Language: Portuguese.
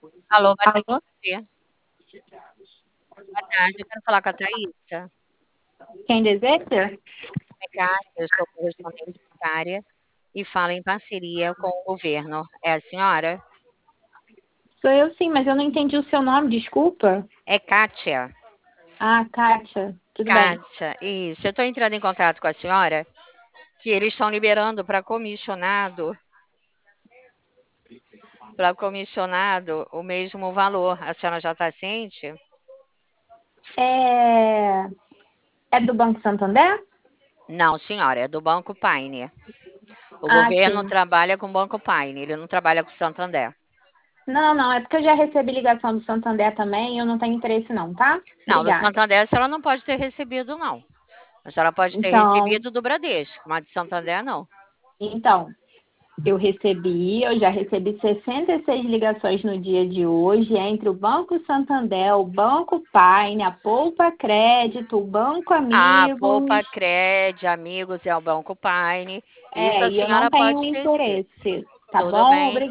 Alô, boa Alô? tarde. Boa tarde, eu quero falar com a Thaisa. Quem deseja? É Kátia, eu sou correspondente bancária e falo em parceria com o governo. É a senhora? Sou eu sim, mas eu não entendi o seu nome, desculpa. É Kátia. Ah, Kátia, tudo bem. Kátia, isso. Eu estou entrando em contato com a senhora que eles estão liberando para comissionado o mesmo valor. A senhora já está ciente? É, é do Banco Santander? Não, senhora, é do Banco Paine. O Ah, governo sim. trabalha com o Banco Paine, ele não trabalha com o Santander. Não, não, é porque eu já recebi ligação do Santander também e eu não tenho interesse não, tá? Não, do Obrigada. Santander a senhora não pode ter recebido, não. A senhora pode ter Então, recebido do Bradesco, mas de Santander não. então, eu já recebi 66 ligações no dia de hoje entre o Banco Santander, o Banco Paine, a Poupa Crédito, o Banco Ah, Amigos. Poupa Cred, Amigos é o Banco Paine. Isso a E eu senhora não pode tenho ter sido. interesse, tá Tudo bom? bem. Obrigada.